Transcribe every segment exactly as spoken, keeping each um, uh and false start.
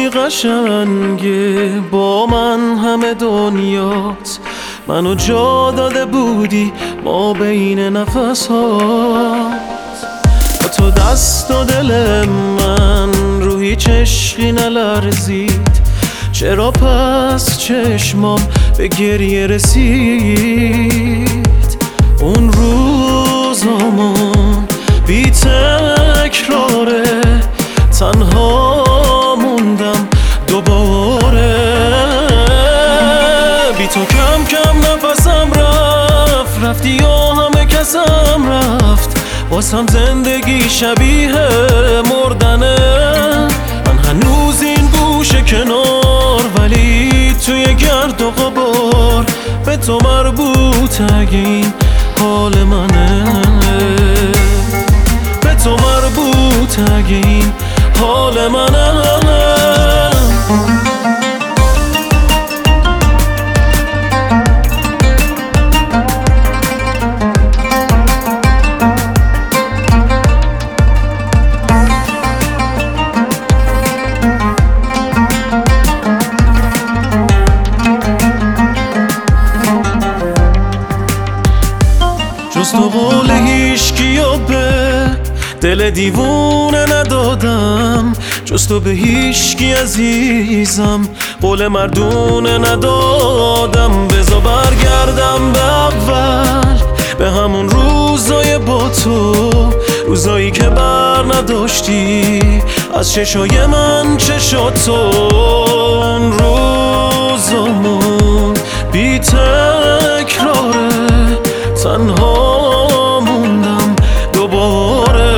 قشنگه، با من همه دنیات منو جا داده بودی ما بین نفس هات. با تو دست و دل من رو هیچ عشقی نلرزید، چرا پس چشمام به گریه رسید؟ اون روزامون بی تکراره، تنها موندم دوباره. بی تو کم کم نفسم رفت، رفتی و همه کسم رفت، واسم زندگی شبیه مردنه. من هنوز این گوشه کنار، ولی توی گرد و غبار به تو مربوط اگه این حال منه، به تو مربوط اگه این حال منه. جز تو قول هیچکیو به دل دیوونه ندادم، جز تو به هیچکی عزیزم قول مردونه ندادم. بذار برگردم به اول، به همون روزای با تو، روزایی که بر نداشتی از چشای من چشاتو. اون روزامون بی تکراره، تنها موندم دوباره.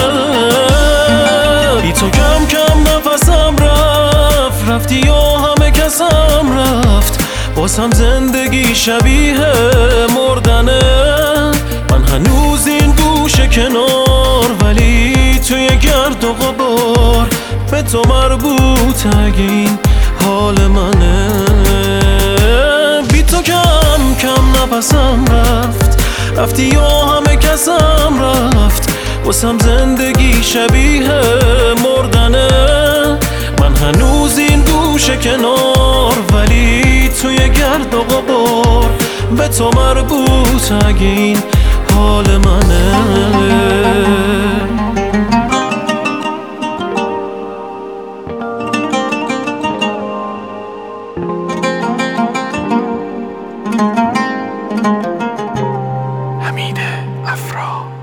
بی تو کم کم نفسم رفت، رفتی و همه کسم رفت، واسم زندگی شبیه مردنه. من هنوز این گوشه کنار، ولی توی گرد و غبار به تو مربوط اگه این حال منه. بی تو کم کم نفسم رفت، رفتی و همه کسم رفت، واسم زندگی شبیه مردنه. من هنوز این گوشه کنار، ولی توی گرد و غبار به تو مربوط اگه این حال منه. حمید افرا.